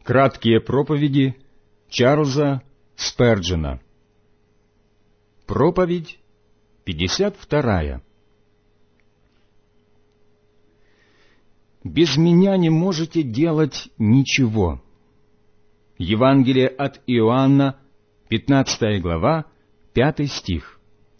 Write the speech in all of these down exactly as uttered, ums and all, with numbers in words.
Краткие проповеди Чарльза Сперджена. Проповедь пятьдесят вторая. «Без меня не можете делать ничего». Евангелие от Иоанна, пятнадцатая глава, пятый стих.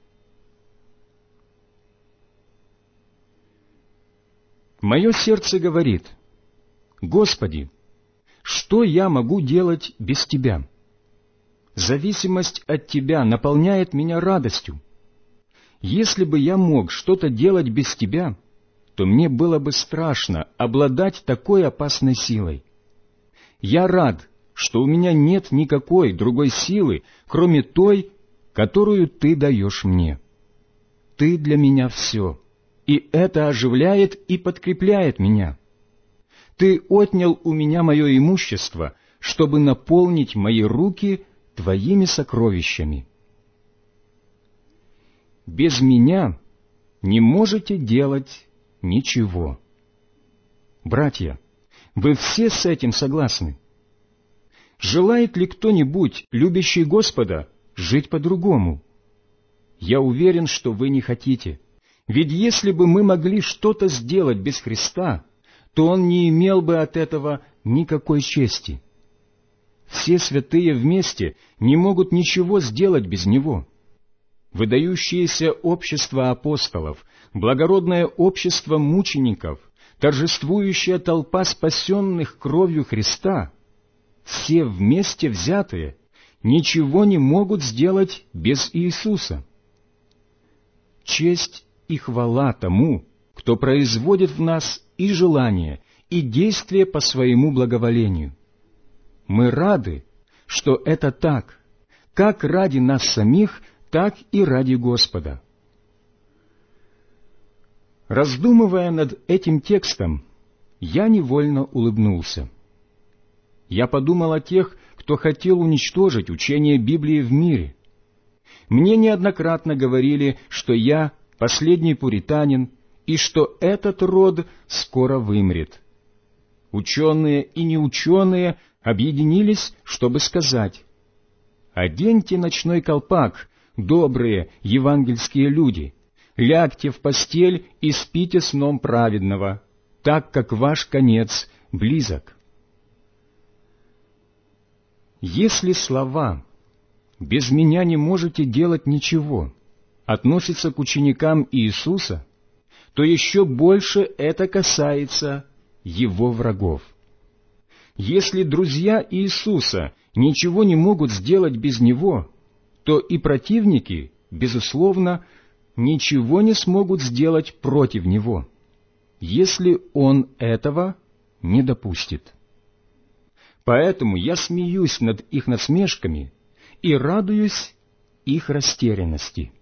Мое сердце говорит: «Господи, что я могу делать без Тебя? Зависимость от Тебя наполняет меня радостью. Если бы я мог что-то делать без Тебя, то мне было бы страшно обладать такой опасной силой. Я рад, что у меня нет никакой другой силы, кроме той, которую Ты даешь мне. Ты для меня все, и это оживляет и подкрепляет меня. Ты отнял у меня мое имущество, чтобы наполнить мои руки Твоими сокровищами. Без меня не можете делать ничего». Братья, вы все с этим согласны? Желает ли кто-нибудь, любящий Господа, жить по-другому? Я уверен, что вы не хотите. Ведь если бы мы могли что-то сделать без Христа, то Он не имел бы от этого никакой чести. Все святые вместе не могут ничего сделать без Него. Выдающееся общество апостолов, благородное общество мучеников, торжествующая толпа спасенных кровью Христа, все вместе взятые, ничего не могут сделать без Иисуса. Честь и хвала тому, кто производит в нас и желание, и действие по своему благоволению. Мы рады, что это так, как ради нас самих, так и ради Господа. Раздумывая над этим текстом, я невольно улыбнулся. Я подумал о тех, кто хотел уничтожить учение Библии в мире. Мне неоднократно говорили, что я последний пуританин, и что этот род скоро вымрет. Ученые и неученые объединились, чтобы сказать: «Оденьте ночной колпак, добрые евангельские люди, лягте в постель и спите сном праведного, так как ваш конец близок». Если слова «без меня не можете делать ничего» относятся к ученикам Иисуса, то еще больше это касается Его врагов. Если друзья Иисуса ничего не могут сделать без Него, то и противники, безусловно, ничего не смогут сделать против Него, если Он этого не допустит. Поэтому я смеюсь над их насмешками и радуюсь их растерянности.